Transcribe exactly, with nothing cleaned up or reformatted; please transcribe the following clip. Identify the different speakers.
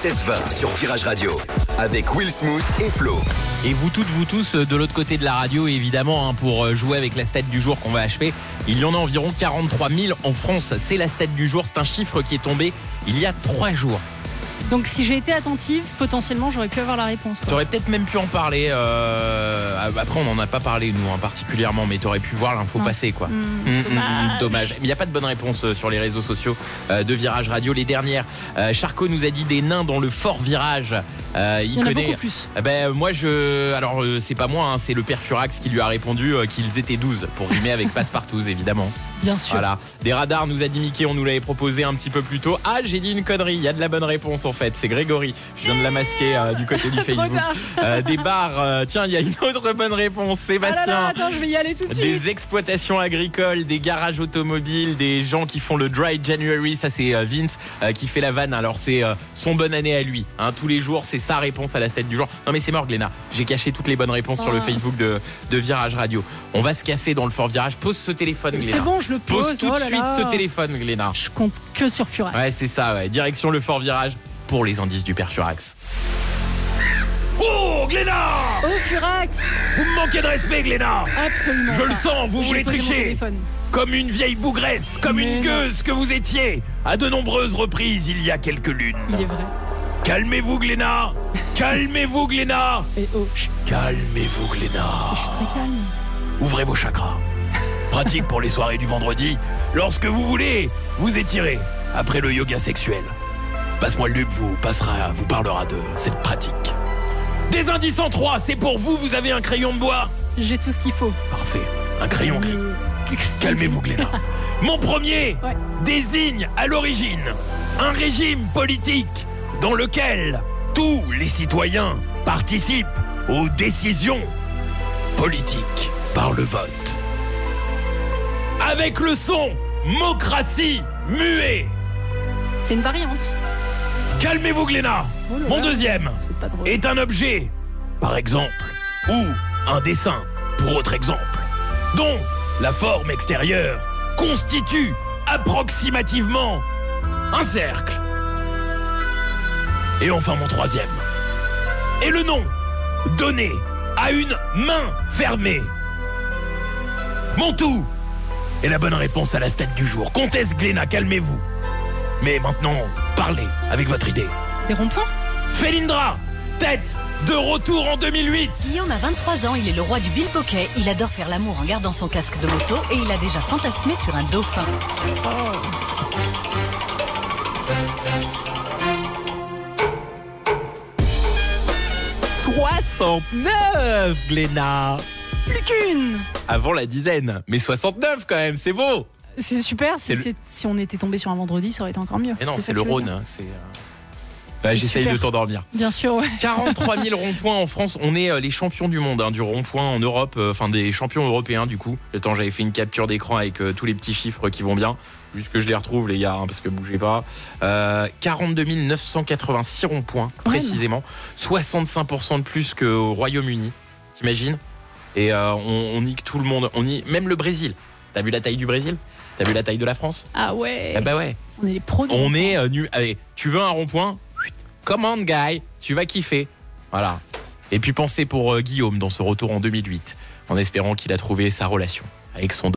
Speaker 1: seize vingt sur Virage Radio avec Will Smooth et Flo.
Speaker 2: Et vous toutes, vous tous, de l'autre côté de la radio, évidemment, hein, pour jouer avec la stat du jour qu'on va achever. Il y en a environ quarante-trois mille en France. C'est la stat du jour. C'est un chiffre qui est tombé il y a trois jours.
Speaker 3: Donc si j'ai été attentive, potentiellement j'aurais pu avoir la réponse.
Speaker 2: Tu aurais peut-être même pu en parler. Euh... Après, on n'en a pas parlé, nous, hein, particulièrement, mais tu aurais pu voir l'info
Speaker 3: Non.
Speaker 2: passer, quoi.
Speaker 3: Mmh,
Speaker 2: Mmh,
Speaker 3: dommage.
Speaker 2: mmh, dommage. Mais il n'y a pas de bonne réponse sur les réseaux sociaux euh, de Virage Radio. Les dernières, euh, Charcot nous a dit des nains dans le fort virage. Euh, il,
Speaker 3: Il y en a
Speaker 2: connaît.
Speaker 3: beaucoup plus.
Speaker 2: Eh ben, moi, je. Alors, euh, c'est pas moi, hein, c'est le père Furax qui lui a répondu euh, qu'ils étaient douze, pour rimer avec Passepartout, évidemment.
Speaker 3: Bien sûr.
Speaker 2: Voilà. Des radars, nous a dit Mickey, on nous l'avait proposé un petit peu plus tôt. Ah, j'ai dit une connerie, il y a de la bonne réponse en fait. C'est Grégory. Je viens de la masquer euh, du côté du Facebook. Euh, des bars, euh, tiens, il y a une autre bonne réponse. Sébastien.
Speaker 3: Ah là là, attends, je vais y aller tout de suite.
Speaker 2: Des exploitations agricoles, des garages automobiles, des gens qui font le Dry January. Ça, c'est euh, Vince euh, qui fait la vanne. Alors, c'est euh, son bonne année à lui. Hein, tous les jours, c'est sa réponse à la stat du jour. Non, mais c'est mort, Gléna. J'ai caché toutes les bonnes réponses
Speaker 3: Oh.
Speaker 2: sur le Facebook de, de Virage Radio. On va se casser dans le fort virage. Pose ce téléphone, Gléna.
Speaker 3: C'est bon, je le pose.
Speaker 2: Pose tout
Speaker 3: oh
Speaker 2: de
Speaker 3: là
Speaker 2: suite
Speaker 3: là.
Speaker 2: ce téléphone, Gléna.
Speaker 3: Je compte que sur Furax.
Speaker 2: Ouais, c'est ça, ouais. Direction le fort virage pour les indices du père Furax. Oh, Gléna!
Speaker 3: Oh Furax.
Speaker 2: Vous me manquez de respect, Gléna!
Speaker 3: Absolument.
Speaker 2: Je
Speaker 3: pas.
Speaker 2: le sens, vous
Speaker 3: J'ai
Speaker 2: voulez
Speaker 3: posé mon
Speaker 2: tricher.
Speaker 3: téléphone.
Speaker 2: Comme une vieille bougresse, comme
Speaker 3: Mais
Speaker 2: une
Speaker 3: non.
Speaker 2: gueuse que vous étiez, à de nombreuses reprises il y a quelques lunes.
Speaker 3: Il est vrai.
Speaker 2: Calmez-vous, Gléna! Calmez-vous, Gléna!
Speaker 3: Et oh, chut,
Speaker 2: Calmez-vous,
Speaker 3: je
Speaker 2: Gléna!
Speaker 3: suis très calme.
Speaker 2: Ouvrez vos chakras. Pratique pour les soirées du vendredi. Lorsque vous voulez, vous étirez après le yoga sexuel. Passe-moi le Lup vous passera, vous parlera de cette pratique. Des indices en trois, c'est pour vous, vous avez un crayon de bois?
Speaker 3: J'ai tout ce qu'il faut.
Speaker 2: Parfait, un crayon gris.
Speaker 3: Euh,
Speaker 2: Calmez-vous, Gléna. Mon premier
Speaker 3: Ouais.
Speaker 2: désigne à l'origine un régime politique dans lequel tous les citoyens participent aux décisions politiques par le vote. Avec le son Mocratie muet.
Speaker 3: C'est une variante.
Speaker 2: Calmez-vous, Gléna.
Speaker 3: Oh là
Speaker 2: Mon
Speaker 3: là.
Speaker 2: deuxième
Speaker 3: C'est pas drôle.
Speaker 2: est un objet, par exemple, ou un dessin, pour autre exemple, dont la forme extérieure constitue approximativement un cercle. Et enfin mon troisième est le nom donné à une main fermée. Mon tout est la bonne réponse à la stat du jour. Comtesse Gléna, calmez-vous. Mais maintenant, parlez avec votre idée.
Speaker 3: Des ronds-points.
Speaker 2: Félindra, tête de retour en deux mille huit.
Speaker 4: Guillaume a vingt-trois ans, il est le roi du bilboquet. Il adore faire l'amour en gardant son casque de moto et il a déjà fantasmé sur un dauphin.
Speaker 2: soixante-neuf, Gléna.
Speaker 3: Plus qu'une.
Speaker 2: Avant la dizaine, mais soixante-neuf quand même, c'est beau.
Speaker 3: C'est super. Si,
Speaker 2: C'est le-
Speaker 3: c'est- si on était tombé sur un vendredi, ça aurait été encore mieux.
Speaker 2: Mais non,
Speaker 3: ça
Speaker 2: c'est
Speaker 3: que
Speaker 2: le
Speaker 3: tu veux
Speaker 2: Rhône.
Speaker 3: dire.
Speaker 2: hein, C'est. euh, Bah, j'essaye
Speaker 3: Super.
Speaker 2: de t'endormir.
Speaker 3: Bien sûr, ouais.
Speaker 2: quarante-trois mille ronds-points en France. On est euh, les champions du monde hein, du rond-point en Europe. euh, Enfin, des champions européens du coup. Le temps, j'avais fait une capture d'écran avec euh, tous les petits chiffres qui vont bien. Juste que je les retrouve, les gars, hein, parce que bougez pas. Euh, quarante-deux mille neuf cent quatre-vingt-six ronds-points,
Speaker 3: Quand même.
Speaker 2: précisément. soixante-cinq pour cent de plus qu'au Royaume-Uni. T'imagines? Et euh, on, on nique tout le monde. On nique même le Brésil. T'as vu la taille du Brésil? T'as vu la taille de la France?
Speaker 3: Ah ouais.
Speaker 2: Ah bah ouais.
Speaker 3: On est les pros. du
Speaker 2: On
Speaker 3: ronds-point.
Speaker 2: est euh, nu. Allez, tu veux un rond-point? Come on, guy. Tu vas kiffer. Voilà. Et puis pensez pour euh, Guillaume dans ce retour en deux mille huit, en espérant qu'il a trouvé sa relation avec son